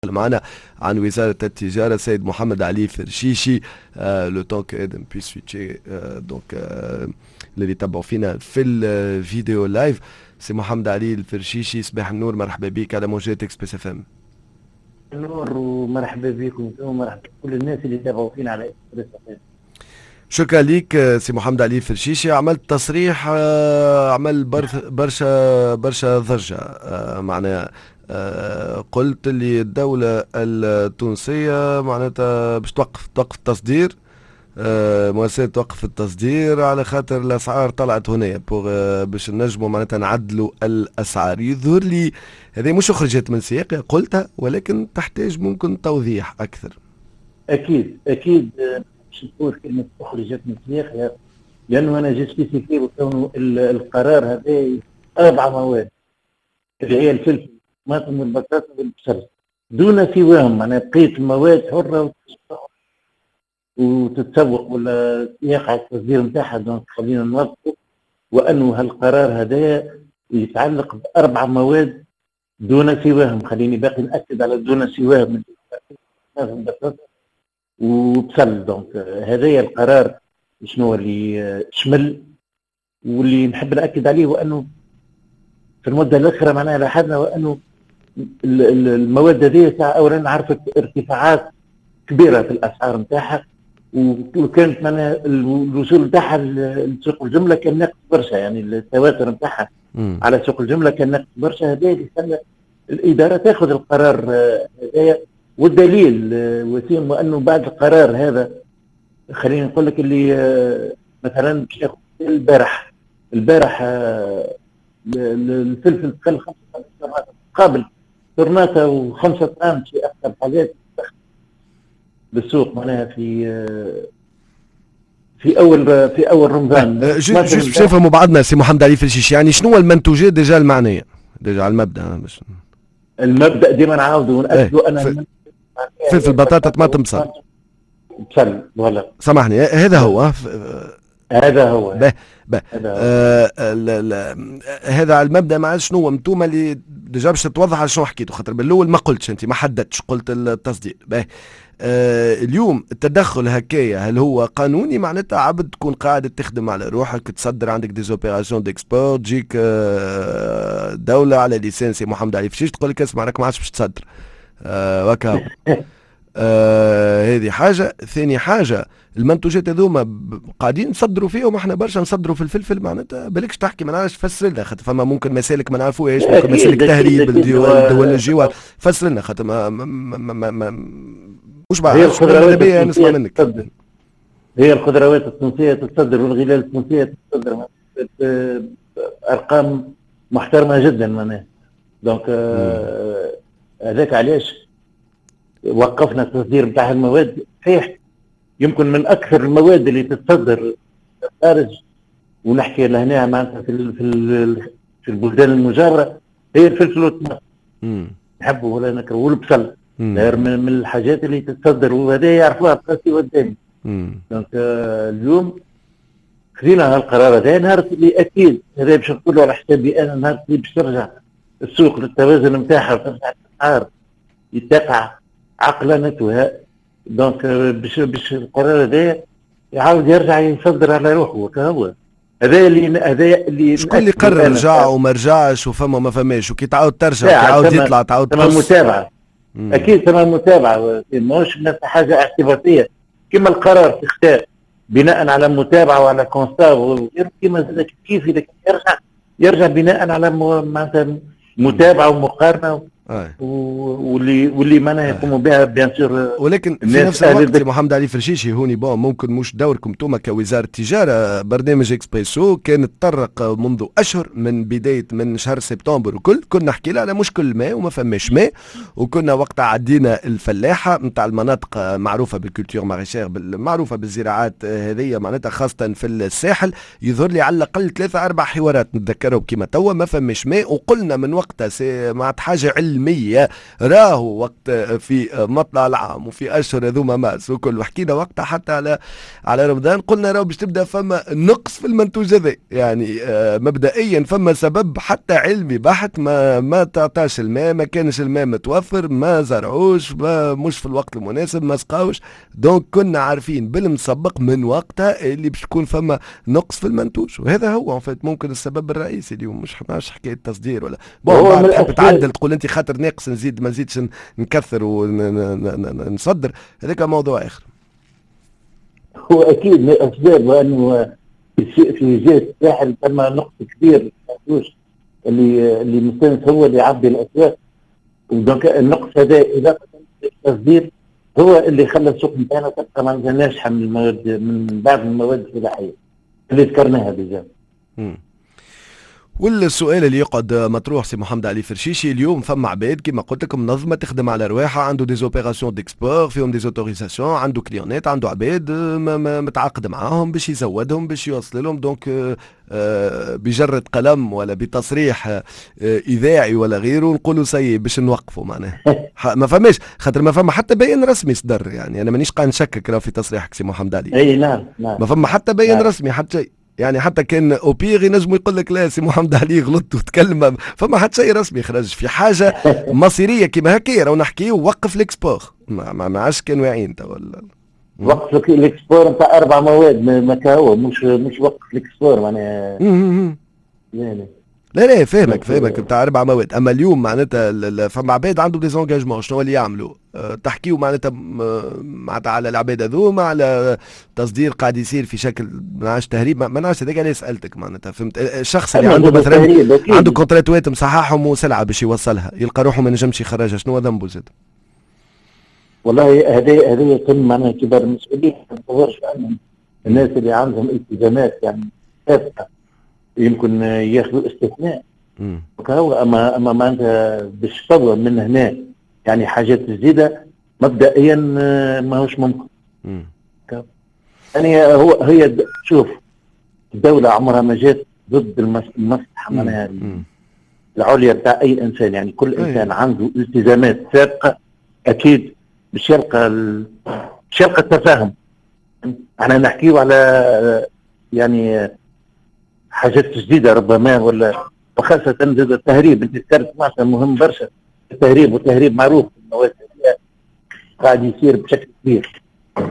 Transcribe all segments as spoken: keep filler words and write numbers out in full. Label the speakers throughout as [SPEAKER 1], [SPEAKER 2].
[SPEAKER 1] معنا عن وزارة التجارة سيد محمد علي فرشيشي. آه لو طون كو ادم بي سويتشي آه دونك آه اللي يتبعوا فينا في الفيديو لايف. سي محمد علي الفرشيشي، صباح النور، مرحبا بك على موجات اكسبريس اف ام.
[SPEAKER 2] النور ومرحبا بكم ومرحبا بكل الناس اللي تابعوا فينا على اكسبريس اف ام.
[SPEAKER 1] شكرا ليك سي محمد علي فرشيشي. عملت تصريح آه عمل برشا برشا ضجة، آه معناها آه قلت اللي الدولة التونسية معناتها باش توقف توقف التصدير، آه مؤسسات توقف التصدير على خاطر الأسعار طلعت هنا بوغ آه باش نجموا معناتها نعدلوا الأسعار. يظهر لي هذه مش خرجت من سياقها قلتها، ولكن تحتاج ممكن توضيح أكثر.
[SPEAKER 2] أكيد أكيد باش نقول كلمة أخرجت من سياقها، لأنه أنا جيستيفيكي وكونه القرار هذا أربع مواد اللي هي الفلفل والطماطم والبطاطا والبصل دون سواهم، معناها بقيت المواد حرة وتتسوق ولا يقع التصدير نتاعها. دونك خلينا نوضحوا وأنه هالقرار هذا يتعلق بأربع مواد دون سواهم. خليني باقي نأكد على دون سواهم وبصل. دونك هذايا القرار شنو اللي شمل، واللي نحب نأكد عليه وأنه في المدة الأخيرة معناها لاحظنا وأنه المواد هذه أولا عرفت ارتفاعات كبيرة في الأسعار نتاعها، وكانت معناها الوصول نتاعها لسوق الجملة كان ناقص برشا، يعني التواتر نتاعها على سوق الجملة كان ناقص برشا. هذا اللي خلى الإدارة تاخذ القرار هذايا. والدليل وسيم أنه بعد القرار هذا خلينا نقول لك اللي مثلا البارح البارح الفلفل قل خمسة طرنات قابل طرناته وخمسة طرنات في أكثر حاجات بالسوق معناها في في أول في أول رمضان.
[SPEAKER 1] جوست باش نفهموا بعضنا سي محمد علي فرشيشي، يعني شنو المنتوجات ديجا المعنية ديجا على المبدأ؟ مش
[SPEAKER 2] المبدأ ديما نعاودوا ونأكدوا أنا
[SPEAKER 1] ف... فلفل بطاطا طماطم بصل
[SPEAKER 2] بصل ولا
[SPEAKER 1] سامحني هذا هو
[SPEAKER 2] هذا هو
[SPEAKER 1] به به آه لا لا هذا على المبدا. مع شنو انتم اللي ديجا باش توضح على شنو حكيتوا، خاطر بالاول ما قلتش انت، ما حددتش، قلت التصدير. به آه اليوم التدخل هكايا هل هو قانوني؟ معناتها عبد تكون قاعد تخدم على روحك، تصدر عندك ديزوبيراسيون ديكسبور، تجيك آه دوله على ليسانسي محمد علي فرشيش تقول لك اسمع راك ما عادش باش تصدر آه وكاو. آه هذه حاجة. ثاني حاجة المنتوجات هذوما قاعدين نصدروا فيهم احنا برشا، نصدروا في الفلفل معناتها بالكش تحكي ما نعرفش، فسر لنا خاطر فما ممكن مسالك ما نعرفوهاش، ممكن مسالك تهريب الدول الجوار، فسر لنا خاطر ما, ما, ما, ما, ما مش بعرف
[SPEAKER 2] هي
[SPEAKER 1] نسمع منك.
[SPEAKER 2] تصدر. هي الخضروات التونسية تصدر والغلال التونسية تصدر أرقام محترمة جدا معناها. دونك هذاك آه علاش وقفنا التصدير بتاع المواد. صحيح يمكن من اكثر المواد اللي تتصدر خارج، ونحكي لهنا معناتها في في في البلدان المجاوره، هي الفلفل والطماطم نحبوا ولا نكرهوا، والبصل من الحاجات اللي تتصدر، وهذا يعرفوها بقاسي قدامي. دونك آه اليوم خذينا هالقرار هذا نهار اللي اكيد هذا باش نقولوا على حسابي انا، نهار اللي باش ترجع السوق للتوازن نتاعها وترجع الاسعار يتقع عقلانتها. دونك باش باش القرار هذا يعاود يرجع يصدر على روحه وكهو. هذا اللي هذا اللي
[SPEAKER 1] شكون اللي قرر رجع وما رجعش وفما ما فماش، وكي تعاود ترجع تعاود يطلع تعاود
[SPEAKER 2] تمام متابعه. مم. اكيد تمام متابعه، ماهوش حاجه اعتباطيه كما القرار في اختار بناء على متابعه وعلى كونستا كما كيف اذا يرجع يرجع بناء على معناتها متابعه ومقارنه آه. واللي واللي معناها يقوموا بها بيان سور.
[SPEAKER 1] ولكن في نفس الوقت سي محمد علي فرشيشي هوني بون ممكن مش دوركم انتم كوزاره التجاره، برنامج اكسبريسو كان تطرق منذ اشهر من بدايه من شهر سبتمبر وكل كنا نحكي على مشكل ماء وما فماش ماء، وكنا وقتها عدينا الفلاحه نتاع المناطق معروفه بالكولتور ماريشير معروفه بالزراعات هذه معناتها خاصه في الساحل. يظهر لي على الاقل ثلاثه اربع حوارات نتذكرهم كيما توا ما فماش ماء، وقلنا من وقتها مع حاجه علميه المية راهو وقت في مطلع العام وفي اشهر هذوما مارس وكل، وحكينا وقتها حتى على على رمضان قلنا راهو باش تبدا فما نقص في المنتوج هذا، يعني آه مبدئيا فما سبب حتى علمي بحت، ما ما تعطاش الماء، ما كانش الماء متوفر، ما زرعوش، ما مش في الوقت المناسب، ما سقاوش. دونك كنا عارفين بالمسبق من وقتها اللي باش تكون فما نقص في المنتوج، وهذا هو فات ممكن السبب الرئيسي اليوم. مش مش حكايه تصدير ولا بون بعد تحب تعدل تقول انت خاطر ناقص نزيد ما نزيدش نكثر ونصدر، هذاك موضوع اخر.
[SPEAKER 2] هو اكيد من الاسباب، وانه في في جهه الساحل ثم نقص كبير اللي اللي مستانس هو اللي يعبي الاسواق، ودونك النقص هذا اذا التصدير هو اللي خلى السوق نتاعنا تبقى معناتها ناجحه من المواد، من بعض المواد الفلاحيه اللي ذكرناها ديجا.
[SPEAKER 1] والسؤال اللي يقعد مطروح سي محمد علي فرشيشي، اليوم فما عباد كما قلت لكم منظمه تخدم على رواحها، عنده دي اوبيراسيون ديكسبور فيهم دي اوتوريزاسيون، عنده كليونات، عنده عباد متعاقد معاهم باش يزودهم باش يوصل لهم. دونك بجرة قلم ولا بتصريح اذاعي ولا غيره نقولوا سي باش نوقفوا معناها ما فماش، خاطر ما فما حتى بيان رسمي صدر. يعني انا مانيش قاعد نشكك راه في تصريحك سي محمد علي.
[SPEAKER 2] اي نعم نعم،
[SPEAKER 1] ما فما حتى بيان
[SPEAKER 2] نعم.
[SPEAKER 1] رسمي حتى شيء، يعني حتى كان اوبيغ ينجموا يقول لك لا سي محمد علي غلط وتكلم، فما حتى شيء رسمي خرج في حاجه مصيريه كيما هكا راهو نحكيو وقف الاكسبور. ما ما عادش كان واعيين تو
[SPEAKER 2] وقف الاكسبور نتاع اربع مواد ما كهو، مش مش وقف الاكسبور معناها
[SPEAKER 1] يعني. لا لا فاهمك فاهمك بتاع اربع مواد. اما اليوم معناتها فما عباد عندهم ديزونجاجمون شنو اللي يعملوا؟ أه تحكيو معناتها معناتها على العباد هذوما، على تصدير قاعد يصير في شكل ما نعرفش تهريب، ما نعرفش هذاك اللي سالتك معناتها فهمت. الشخص اللي عنده مثلا عنده كونتراتوات مصححهم وسلعه باش يوصلها يلقى روحه ما نجمش يخرجها، شنو ذنبه زاد؟
[SPEAKER 2] والله هذه هذه يتم معناها كبار المسؤولين، ما نتصورش انهم الناس اللي عندهم التزامات يعني ثابته يمكن ياخذوا استثناء. وكهو اما اما معناتها باش تطور من هنا يعني حاجات جديده مبدئيا ماهوش ممكن. يعني هو هي شوف الدوله عمرها ما جات ضد المصلحه معناها العليا بتاع اي انسان، يعني كل انسان عنده التزامات سابقه اكيد باش يلقى باش يلقى التفاهم. احنا نحكيو على يعني حاجات جديده ربما، ولا وخاصه التهريب. انت ذكرت معناتها مهم برشا التهريب، والتهريب معروف المواد قاعد يصير بشكل كبير.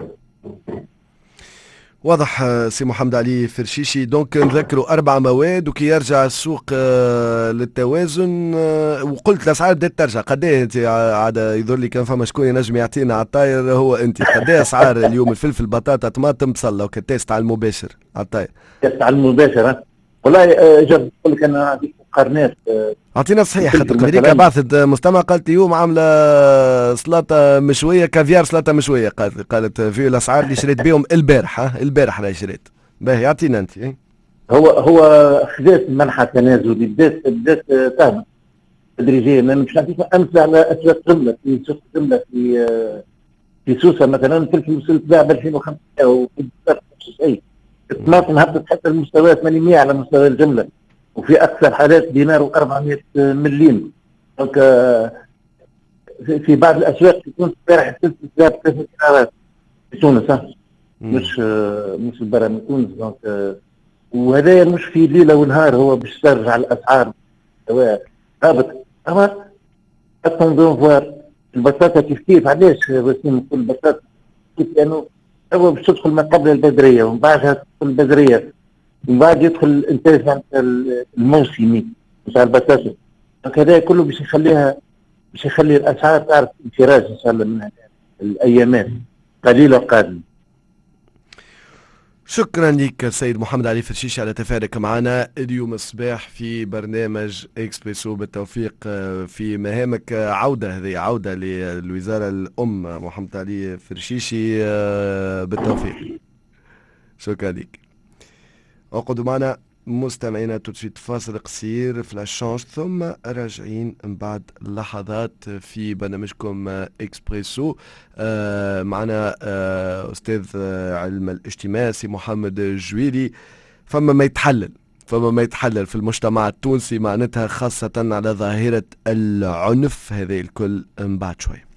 [SPEAKER 1] واضح سي محمد علي فرشيشي. دونك نذكروا اربع مواد وكي يرجع السوق للتوازن، وقلت الاسعار بدات ترجع. قد ايه انت عاد يظهر لي كان فما شكون ينجم يعطينا على الطاير؟ هو انت قد ايه اسعار اليوم الفلفل بطاطا طماطم بصله وكتيست على المباشر على الطاير؟
[SPEAKER 2] تيست على المباشر والله جاب نقول لك انا عندي مقارنات.
[SPEAKER 1] اعطينا صحيح خاطر امريكا بعثت مستمع قالت اليوم عامله سلطه مشويه كافيار سلطه مشويه، قالت قالت في الاسعار اللي شريت بهم البارح. ها البارح راهي شريت. باهي اعطينا انت.
[SPEAKER 2] هو هو خذات منحى تنازلي بدات بدات تهبط تدريجيا، لان مش نعطيك امثله على اسواق جمله في سوق جمله في في سوسه مثلا الفلفل وصل تباع ب ألفين وخمسمائة وفي نفس الشيء. الطماطم هبطت حتى المستوى ثمانمائة على مستوى الجمله، وفي اكثر حالات دينار وأربعمائة مليم. دونك في بعض الاسواق في تونس البارح الفلفل ثلاث دينارات في تونس، مش مش برا من تونس. دونك وهذا مش في ليله ونهار هو باش ترجع الاسعار سواء هابط. اما التنظيم فوار البطاطا كيف كيف علاش وسيم نقول البطاطا كيف؟ لانه هو باش تدخل ما قبل البذريه ومن بعدها تدخل البذريه ومن بعد يدخل الانتاج الموسمي نتاع البطاطا. دونك هذا كله باش يخليها باش يخلي الاسعار تعرف انفراج ان شاء الله من الايامات قليله قادمه.
[SPEAKER 1] شكرا لك سيد محمد علي فرشيشي على تفاعلك معنا اليوم الصباح في برنامج اكسبريسو. بالتوفيق في مهامك. عودة هذه عودة للوزارة الأم محمد علي فرشيشي، بالتوفيق. شكرا لك. اقعدوا معنا مستمعينا تدشيت فاصل قصير في لاشانج، ثم راجعين من بعد لحظات في برنامجكم اكسبريسو. آه معنا آه استاذ علم الاجتماع سي محمد جويلي. فما ما يتحلل فما ما يتحلل في المجتمع التونسي معناتها، خاصة على ظاهرة العنف هذه الكل من بعد شوية.